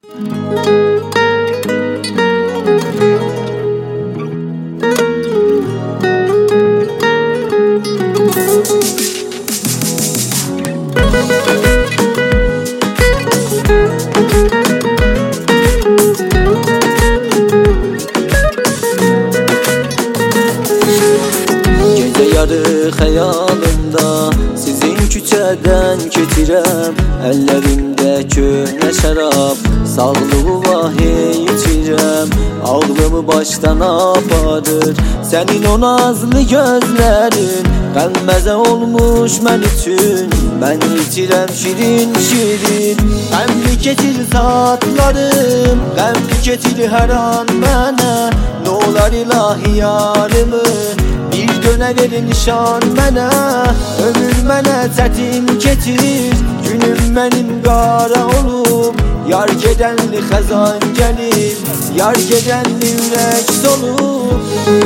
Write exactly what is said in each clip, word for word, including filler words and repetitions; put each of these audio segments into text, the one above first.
Gece yarı xəyalımda sizin küçədən keçirəm. Əllərimdə köhnə şərab, sağlığı vahiy içirəm. Ağlımı başdan aparır sənin o nazlı gözlərin. Qəlməzə olmuş mən üçün, mən içirəm şirin şirin. Qəmli keçir saatlarım, qəmli keçir hər an mənə. Nə olar ilahi yarımı, bir dönə verin nişan mənə. Ömür mənə çətin keçir, günüm mənim qara olub. Yar gedənli xəzan gəlib, yar gedənli ürək solub.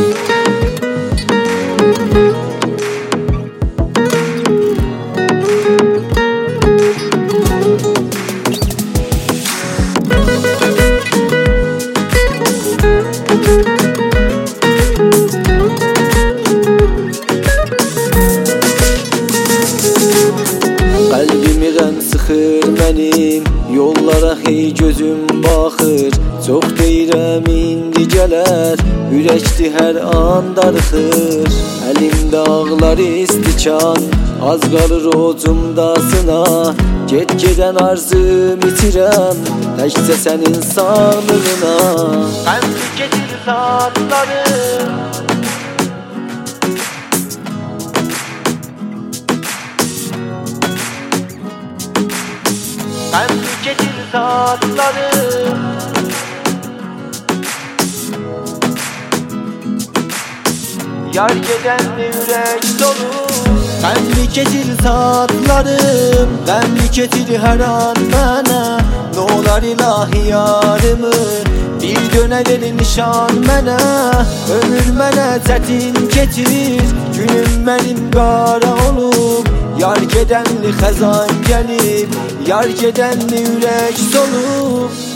Qəlbimi qəm sıxır mənim, yollara hey gözüm baxır. Çox deyirəm indi gələr, ürəkdi hər an darıxır. Əlimdə ağlar istikan, az qalır ocumda sına. Get gedən arzum itirəm, təkcə sənin sağlığına. Qəmli keçir saatlarım, qəmli keçir saatlarım. Yar gedənli ürək dolu. Qəmli keçir saatlarım, qəmli keçir hər an mənə. Nə olar ilahi yarımı, bir dönə verin nişan mənə. Ömür mənə çətin keçir, günüm mənim qara olub. Yar gedənli xəzan gəlib, yar gedənli ürək solub.